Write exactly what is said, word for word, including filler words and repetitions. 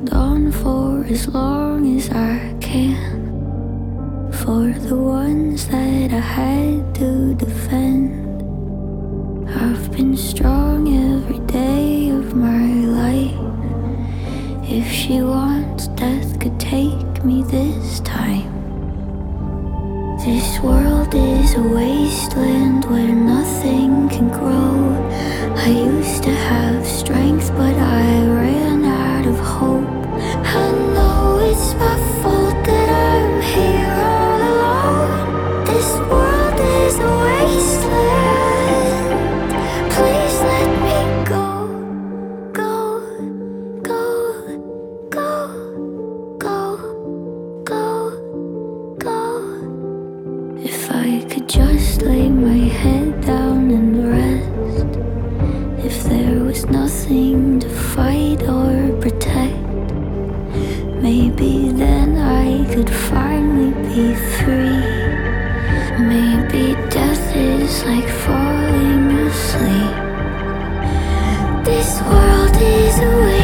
hold on for as long as I can, for the ones that I had to defend. I've been strong every day of my life. If she wants, death could take me this time. This world is a wasteland where nothing can grow. I used to have strength, but I ran out of hope. I know it's my fault that I'm here all alone. This world is a wasteland. Please let me go, go, go, go, go, go, go. If I could just lay my head down and rest, if there was nothing to fight or protect, maybe then I could finally be free. Maybe death is like falling asleep. This world is a